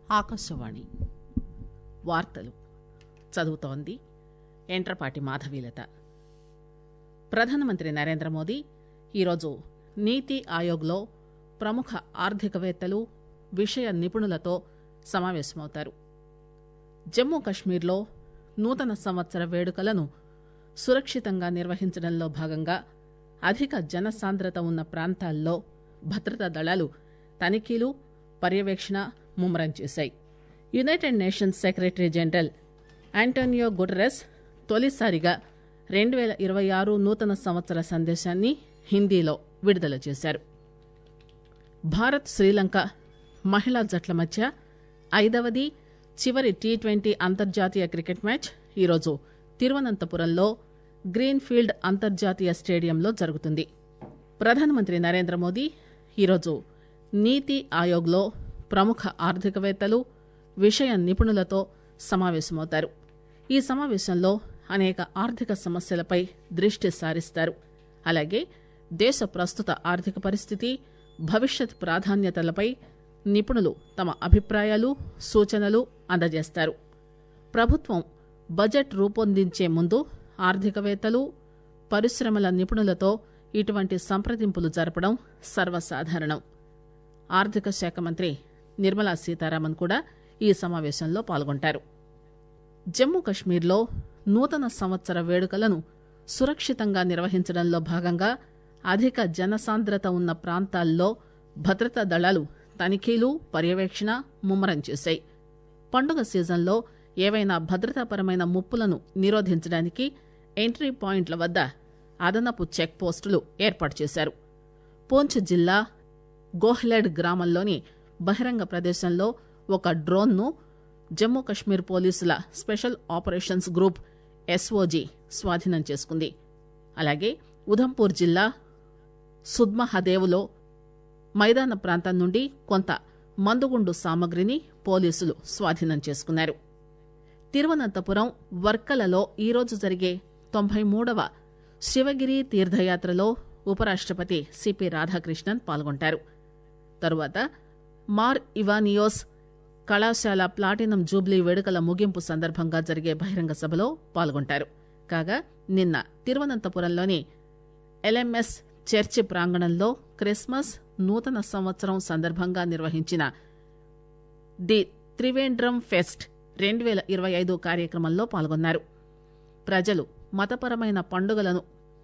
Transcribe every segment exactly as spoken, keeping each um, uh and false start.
ఆకాశవాణి వార్తలు చదువుతోంది ఎంట్రపాటి మాధవీలత. ప్రధానమంత్రి నరేంద్ర మోదీ ఈరోజు నీతి ఆయోగ్లో ప్రముఖ ఆర్థికవేత్తలు, విషయ నిపుణులతో సమావేశమవుతారు. జమ్మూ కశ్మీర్లో నూతన సంవత్సర వేడుకలను సురక్షితంగా నిర్వహించడంలో భాగంగా అధిక జనసాంద్రత ఉన్న ప్రాంతాల్లో భద్రతా దళాలు తనిఖీలు, పర్యవేక్షణ ముమ్మరం చేశాయి. United Nations Secretary General Antonio Guterres తొలిసారిగా రెండు పేల ఇరవై ఆరు నూతన సంవత్సర సందేశాన్ని హిందీలో విడుదల చేశారు. భారత్ శ్రీలంక మహిళా జట్ల మధ్య ఐదవది, చివరి టీ ట్వంటీ అంతర్జాతీయ క్రికెట్ మ్యాచ్ ఈరోజు తిరువనంతపురంలో గ్రీన్ఫీల్డ్ అంతర్జాతీయ స్టేడియంలో జరుగుతుంది. ప్రధానమంత్రి నరేంద్ర మోదీ ఈరోజు నీతి ఆయోగ్లో ప్రముఖ ఆర్థికవేత్తలు, విషయ నిపుణులతో సమావేశమవుతారు. ఈ సమావేశంలో అనేక ఆర్థిక సమస్యలపై దృష్టి సారిస్తారు. అలాగే దేశ ప్రస్తుత ఆర్థిక పరిస్థితి, భవిష్యత్ ప్రాధాన్యతలపై నిపుణులు తమ అభిప్రాయాలు, సూచనలు అందజేస్తారు. ప్రభుత్వం బడ్జెట్ రూపొందించే ముందు ఆర్థికవేత్తలు, పరిశ్రమల నిపుణులతో ఇటువంటి సంప్రదింపులు జరపడం సర్వసాధారణం. ఆర్థిక శాఖ మంత్రి నిర్మలా సీతారామన్ కూడా ఈ సమావేశంలో పాల్గొంటారు. జమ్మూ కశ్మీర్లో నూతన సంవత్సర వేడుకలను సురక్షితంగా నిర్వహించడంలో భాగంగా అధిక జనసాంద్రత ఉన్న ప్రాంతాల్లో భద్రతా దళాలు తనిఖీలు, పర్యవేక్షణ ముమ్మరం చేశాయి. పండుగ సీజన్లో ఏవైనా భద్రతాపరమైన ముప్పులను నిరోధించడానికి ఎంట్రీ పాయింట్ల వద్ద అదనపు చెక్ పోస్టులు ఏర్పాటు చేశారు. పూంచ్ జిల్లా గోహ్లెడ్ గ్రామంలోని బహిరంగ ప్రదేశంలో ఒక డ్రోన్ను జమ్మూ కశ్మీర్ పోలీసుల స్పెషల్ ఆపరేషన్స్ గ్రూప్ ఎస్ఓజీ స్వాధీనం చేసుకుంది. అలాగే ఉధంపూర్ జిల్లా సుద్మహదేవ్లో మైదాన ప్రాంతం నుండి కొంత మందుగుండు సామగ్రిని పోలీసులు స్వాధీనం చేసుకున్నారు. తిరువనంతపురం వర్కలలో ఈరోజు జరిగే తొంభై మూడవ శివగిరి తీర్థయాత్రలో ఉపరాష్టపతి సిపి రాధాకృష్ణన్ పాల్గొంటారు. తరువాత మార్ ఇవానియోస్ కళాశాల ప్లాటినం జూబ్లీ వేడుకల ముగింపు సందర్భంగా జరిగే బహిరంగ సభలో పాల్గొంటారు. కాగా నిన్న తిరువనంతపురంలోని ఎల్ఎంఎస్ చర్చి ప్రాంగణంలో క్రిస్మస్, నూతన సంవత్సరం సందర్భంగా నిర్వహించిన ది త్రివేంద్రం ఫెస్ట్ రెండు పేల ఇరవై ఐదు కార్యక్రమంలో పాల్గొన్నారు. ప్రజలు మతపరమైన పండుగలను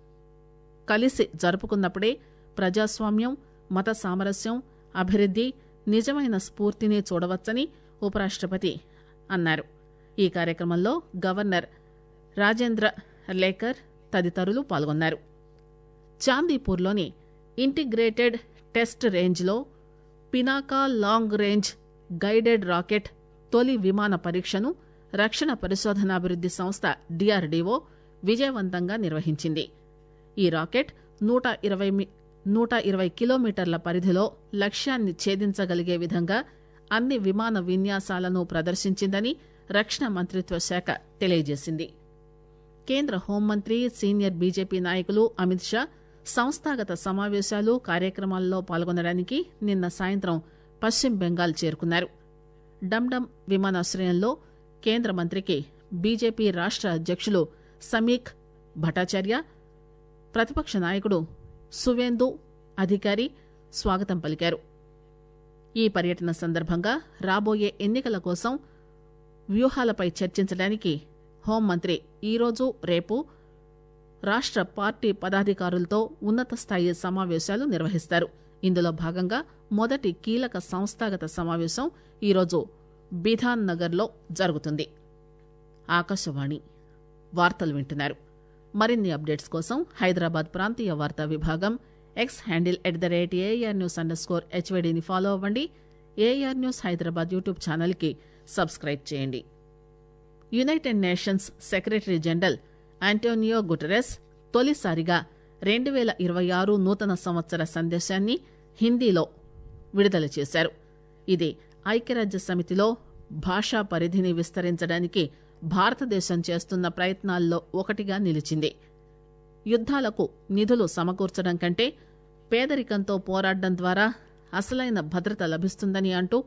కలిసి జరుపుకున్నప్పుడే ప్రజాస్వామ్యం, మత సామరస్యం, అభివృద్ది, నిజమైన స్ఫూర్తిని చూడవచ్చని ఉపరాష్టపతి అన్నారు. ఈ కార్యక్రమంలో గవర్నర్ రాజేంద్ర లేకర్ తదితరులు పాల్గొన్నారు. చాందీపూర్లోని ఇంటిగ్రేటెడ్ టెస్ట్ రేంజ్లో Pinaka long range guided rocket తొలి విమాన పరీక్షను రక్షణ పరిశోధనాభివృద్ది సంస్థ డిఆర్డీఓ విజయవంతంగా నిర్వహించింది. ఈ రాకెట్ నూట ఇరవై నూట ఇరవై కిలోమీటర్ల పరిధిలో లక్ష్యాన్ని ఛేదించగలిగే విధంగా అన్ని విమాన విన్యాసాలను ప్రదర్శించిందని రక్షణ మంత్రిత్వ శాఖ తెలియజేసింది. కేంద్ర హోంమంత్రి, సీనియర్ బీజేపీ నాయకులు అమిత్ షా సంస్థాగత సమావేశాలు, కార్యక్రమాల్లో పాల్గొనడానికి నిన్న సాయంత్రం పశ్చిమ బెంగాల్ చేరుకున్నారు. డమ్డమ్ విమానాశ్రయంలో కేంద్ర మంత్రికి బీజేపీ రాష్ట అధ్యక్షులు సమీక్ భట్టాచార్య, ప్రతిపక్ష నాయకుడు సువేందు అధికారి స్వాగతం పలికారు. ఈ పర్యటన సందర్భంగా రాబోయే ఎన్నికల కోసం వ్యూహాలపై చర్చించడానికి హోంమంత్రి ఈరోజు, రేపు రాష్ట పార్టీ పదాధికారులతో ఉన్నత స్థాయి సమావేశాలు నిర్వహిస్తారు. ఇందులో భాగంగా మొదటి కీలక సంస్థాగత సమావేశం ఈరోజు బిధాన్ నగర్ లో జరుగుతుంది. ఆకాశవాణి వార్తలు వింటున్నారు. మరిన్ని అప్డేట్స్ కోసం హైదరాబాద్ ప్రాంతీయ వార్తా విభాగం X handle at the rate AIR news underscore స్కోర్ హెచ్వైడీని ఫాలో అవ్వండి. AIR news Hyderabad YouTube channel కి సబ్స్క్రైబ్ చేయండి. United Nations Secretary General Antonio Guterres తొలిసారిగా రెండు పేల ఇరవై ఆరు నూతన సంవత్సర సందేశాన్ని హిందీలో విడుదల చేశారు. ఇది ఐక్యరాజ్య సమితిలో భాషా పరిధిని విస్తరించడానికి భారతదేశం చేస్తున్న ప్రయత్నాల్లో ఒకటిగా నిలిచింది. యుద్దాలకు నిధులు సమకూర్చడం కంటే పేదరికంతో పోరాడడం ద్వారా అసలైన భద్రత లభిస్తుందని అంటూ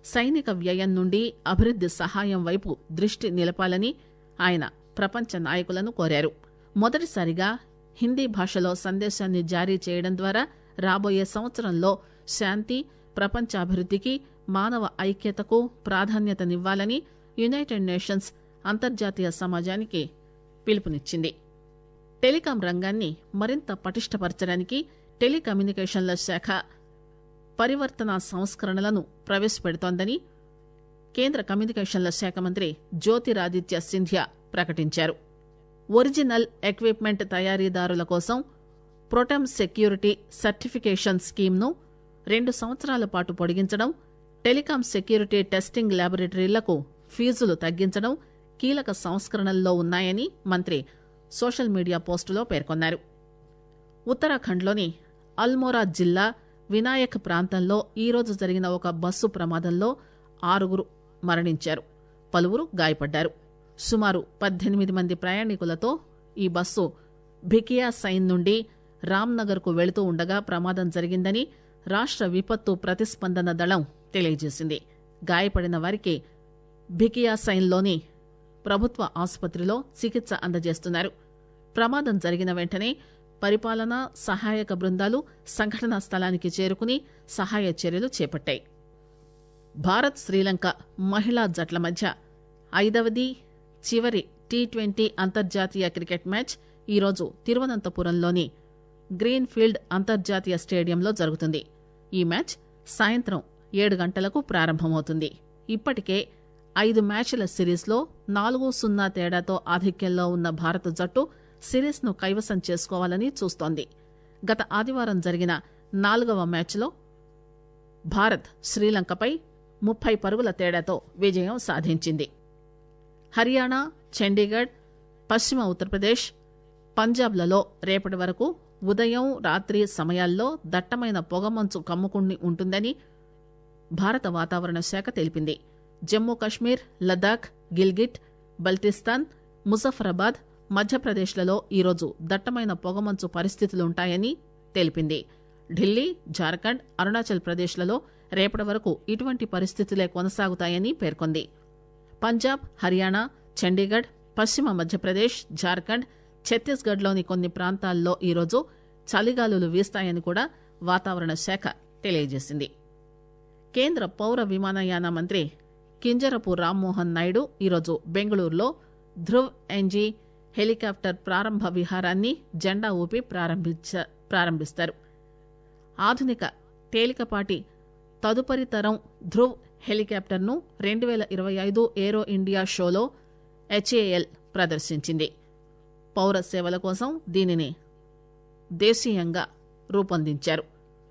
సైనిక వ్యయం నుండి అభివృద్ది సహాయం వైపు దృష్టి నిలపాలని ఆయన ప్రపంచ నాయకులను కోరారు. మొదటిసారిగా హిందీ భాషలో సందేశాన్ని జారీ చేయడం ద్వారా రాబోయే సంవత్సరంలో శాంతి, ప్రపంచాభివృద్దికి, మానవ ఐక్యతకు ప్రాధాన్యతనివ్వాలని యునైటెడ్ నేషన్స్ అంతర్జాతీయ సమాజానికి పిలుపునిచ్చింది. టెలికాం రంగాన్ని మరింత పటిష్టపరచడానికి టెలికమ్యూనికేషన్ల శాఖ పరివర్తన సంస్కరణలను ప్రవేశపెడుతోందని కేంద్ర కమ్యూనికేషన్ల శాఖ మంత్రి జ్యోతిరాదిత్య సింధియా ప్రకటించారు. ఒరిజినల్ ఎక్విప్మెంట్ తయారీదారుల కోసం ప్రొటెమ్ సెక్యూరిటీ సర్టిఫికేషన్ స్కీమ్ను రెండు సంవత్సరాల పాటు పొడిగించడం, టెలికాం సెక్యూరిటీ టెస్టింగ్ ల్యాబొరేటరీలకు ఫీజులు తగ్గించడం కీలక సంస్కరణల్లో ఉన్నాయని మంత్రి సోషల్ మీడియా పోస్టులో పేర్కొన్నారు. ఉత్తరాఖండ్లోని అల్మోరా జిల్లా వినాయక్ ప్రాంతంలో ఈరోజు జరిగిన ఒక బస్సు ప్రమాదంలో ఆరుగురు మరణించారు, పలువురు గాయపడ్డారు. సుమారు పద్దెనిమిది మంది ప్రయాణికులతో ఈ బస్సు భికియా సైన్ నుండి రామ్నగర్ కు వెళుతూ ఉండగా ప్రమాదం జరిగిందని రాష్ట్ర విపత్తు ప్రతిస్పందన దళం తెలియజేసింది. గాయపడిన వారికి భికియా సైన్లోని ప్రభుత్వ ఆసుపత్రిలో చికిత్స అందజేస్తున్నారు. ప్రమాదం జరిగిన వెంటనే పరిపాలన, సహాయక బృందాలు సంఘటనా స్థలానికి చేరుకుని సహాయ చర్యలు చేపట్టాయి. భారత్ శ్రీలంక మహిళా జట్ల మధ్య ఐదవది చివరి టీ ట్వంటీ అంతర్జాతీయ క్రికెట్ మ్యాచ్ ఈరోజు తిరువనంతపురంలోని గ్రీన్ ఫీల్డ్ అంతర్జాతీయ స్టేడియంలో జరుగుతుంది. ఈ మ్యాచ్ సాయంత్రం ఏడు గంటలకు ప్రారంభమవుతుంది. ఇప్పటికే ఐదు మ్యాచ్ల సిరీస్లో నాలుగు సున్నా తేడాతో ఆధిక్యంలో ఉన్న భారత జట్టు సిరీస్ ను కైవసం చేసుకోవాలని చూస్తోంది. గత ఆదివారం జరిగిన నాలుగవ మ్యాచ్లో భారత్ శ్రీలంకపై ముప్పై పరుగుల తేడాతో విజయం సాధించింది. హర్యానా, చండీగఢ్, పశ్చిమ ఉత్తరప్రదేశ్, పంజాబ్లలో రేపటి వరకు ఉదయం, రాత్రి సమయాల్లో దట్టమైన పొగమంచు కమ్ముకుని ఉంటుందని భారత వాతావరణ శాఖ తెలిపింది. జమ్మూ కశ్మీర్, లద్దాఖ్, గిల్గిట్, బల్టిస్తాన్, ముజఫరాబాద్, మధ్యప్రదేశ్లలో ఈరోజు దట్టమైన పొగమంచు పరిస్థితులుంటాయని తెలిపింది. ఢిల్లీ, జార్ఖండ్, అరుణాచల్ ప్రదేశ్లలో రేపటి వరకు ఇటువంటి పరిస్థితులే కొనసాగుతాయని పేర్కొంది. పంజాబ్, హర్యానా, చండీగఢ్, పశ్చిమ మధ్యప్రదేశ్, జార్ఖండ్, ఛత్తీస్గఢ్లోని కొన్ని ప్రాంతాల్లో ఈరోజు చలిగాలులు వీస్తాయని కూడా వాతావరణ శాఖ తెలియజేసింది. కేంద్ర పౌర విమానయాన మంత్రి కింజరపు రామ్మోహన్ నాయుడు ఈరోజు బెంగళూరులో ధృవ్ ఎన్జీ హెలికాప్టర్ ప్రారంభ విహారాన్ని జెండా ఊపి ప్రారంభిస్తారు. ఆధునిక తేలికపాటి తదుపరి తరం ధృవ్ హెలికాప్టర్ను రెండు పేల ఇరవై ఐదు ఏరో ఇండియా షోలో హెచ్ఏఎల్ ప్రదర్శించింది. పౌర సేవల కోసం దీనిని దేశీయంగా రూపొందించారు.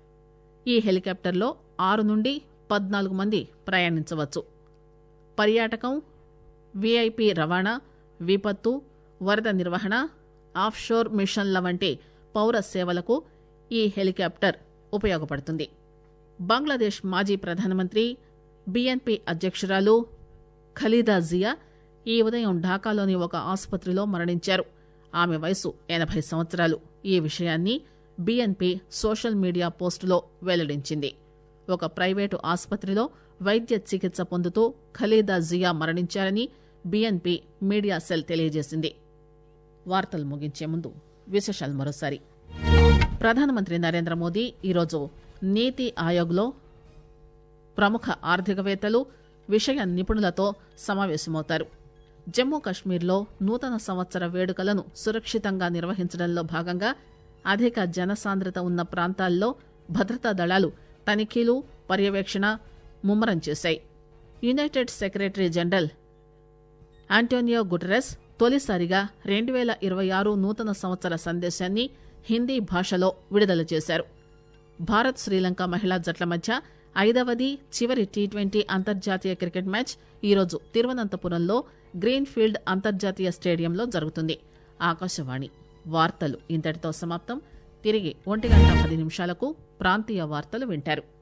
ఈ హెలికాప్టర్లో ఆరు నుండి పద్నాలుగు మంది ప్రయాణించవచ్చు. పర్యాటకం, వీఐపీ రవాణా, విపత్తు, వరద నిర్వహణ, ఆఫ్షోర్ మిషన్ల వంటి పౌర సేవలకు ఈ హెలికాప్టర్ ఉపయోగపడుతుంది. బంగ్లాదేశ్ మాజీ ప్రధానమంత్రి, బీఎన్పీ అధ్యక్షురాలు ఖలీదా జియా ఈ ఉదయం ఢాకాలోని ఒక ఆసుపత్రిలో మరణించారు. ఆమె వయసు ఎనభై సంవత్సరాలు. ఈ విషయాన్ని బీఎన్పీ సోషల్ మీడియా పోస్టులో వెల్లడించింది. ఒక ప్రైవేటు ఆసుపత్రిలో వైద్య చికిత్స పొందుతూ ఖలీదా జియా మరణించారని బీఎన్పీ మీడియా సెల్ తెలియజేసింది. వార్తలు ముగించే ముందు విశేషాలు మరోసారి. ప్రధానమంత్రి నరేంద్ర మోదీ ఈరోజు నీతి ఆయోగ్లో ప్రముఖ ఆర్థికవేత్తలు, విషయ నిపుణులతో సమావేశమవుతారు. జమ్మూ కశ్మీర్లో నూతన సంవత్సర వేడుకలను సురక్షితంగా నిర్వహించడంలో భాగంగా అధిక జనసాంద్రత ఉన్న ప్రాంతాల్లో భద్రతా దళాలు తనిఖీలు, పర్యవేక్షణ ముమ్మరం చేశాయి. United Secretary General Antonio Guterres తొలిసారిగా రెండు పేల ఇరవై ఆరు నూతన సంవత్సర సందేశాన్ని హిందీ భాషలో విడుదల చేశారు. భారత్ శ్రీలంక మహిళా జట్ల మధ్య ఐదవది చివరి టీ ట్వంటీ అంతర్జాతీయ క్రికెట్ మ్యాచ్ ఈరోజు తిరువనంతపురంలో గ్రీన్ ఫీల్డ్ అంతర్జాతీయ స్టేడియంలో జరుగుతుంది. ఆకాశవాణి వార్తలు ఇంతటితో సమాప్తం. తిరిగి ఒంటి గంట పది నిమిషాలకు ప్రాంతీయ వార్తలు వింటారు.